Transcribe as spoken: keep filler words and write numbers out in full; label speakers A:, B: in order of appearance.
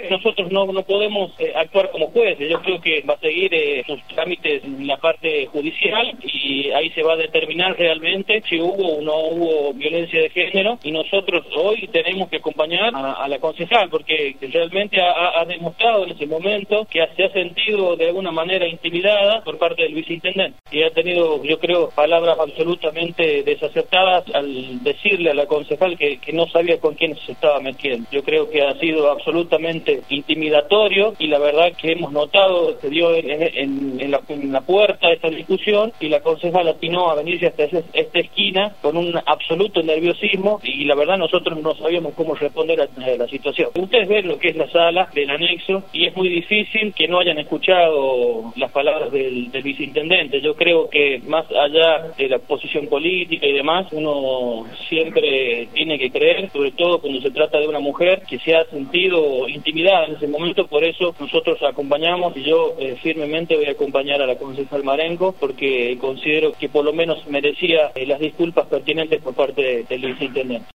A: que nosotros no, no podemos eh, actuar como jueces. Yo creo que va a seguir eh, sus trámites en la parte judicial y ahí se va a determinar realmente si hubo o no hubo violencia de género, y nosotros hoy tenemos que acompañar a, a la concejal porque realmente ha, ha demostrado en ese momento que se ha sentido de alguna manera intimidada por parte del viceintendente y ha tenido, yo creo, palabras absolutamente desacertadas al decirle a la concejal que, que no sabía con quién se estaba metiendo. Yo creo que ha sido absolutamente intimidatorio y la verdad que hemos notado, se dio en, en, en, la, en la puerta esta discusión y la concejal atinó a venirse hasta esa, esta esquina con un absoluto nerviosismo y la verdad nosotros no sabíamos cómo responder a, a la situación. Ustedes ven lo que es la sala del anexo y es muy difícil que no hayan escuchado las palabras del, del viceintendente. Yo creo que más allá de la posición política y demás, uno siempre tiene que creer, sobre todo cuando se trata de una mujer que se ha sentido intimidada en ese momento. Por eso nosotros acompañamos y yo eh, firmemente voy a acompañar a la concejal Marengo porque considero que por lo menos merecía eh, las disculpas pertinentes por parte de, del viceintendente.